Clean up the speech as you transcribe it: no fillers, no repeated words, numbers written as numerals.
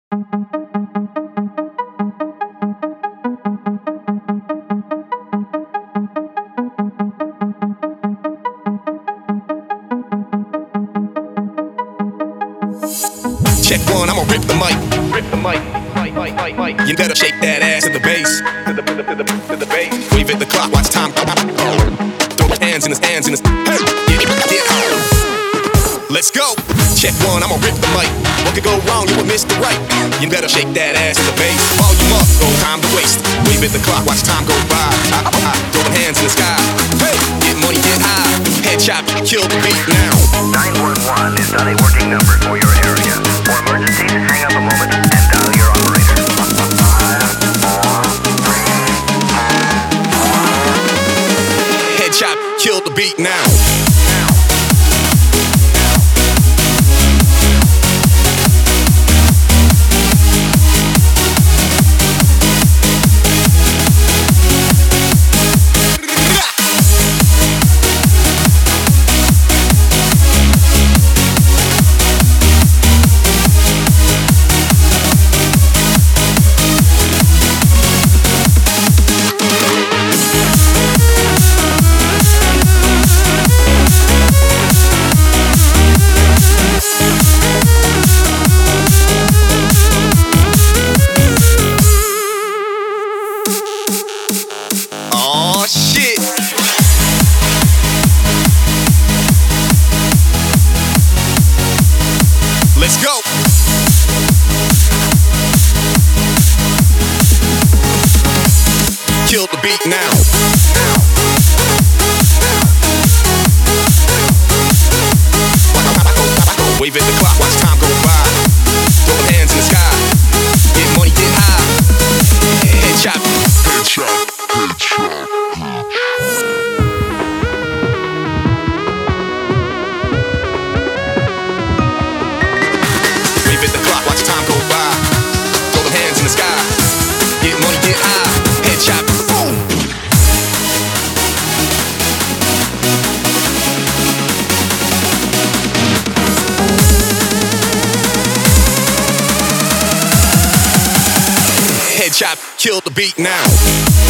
Check one, I'ma rip the mic. You better shake that ass to the bass. To the bass. Wave at the clock, watch time go. Throw hands in his hands in his. Hey, get high. Let's go. Check one, I'ma rip the mic. What could go wrong? You would miss the right. You better shake that ass to the bass. Volume up, no time to waste. Wave at the clock, watch time go by. Throwing hands in the sky. Hey, get money, get high. Headshot, kill the beat now. 911 is not a working number for your area. For emergencies, hang up a moment and dial your operator. 5, 4, 3, 2, 1. Headshot, kill the beat now. Oh shit. Let's go. Kill the beat now. Wave at the clock, watch time go by. Throw hands in the sky. Get money, get high. Headshot. Headshot. Wave at the clock, watch time go by. Throw them hands in the sky. Get money, get high. Headshot. Boom. Headshot, kill the beat now.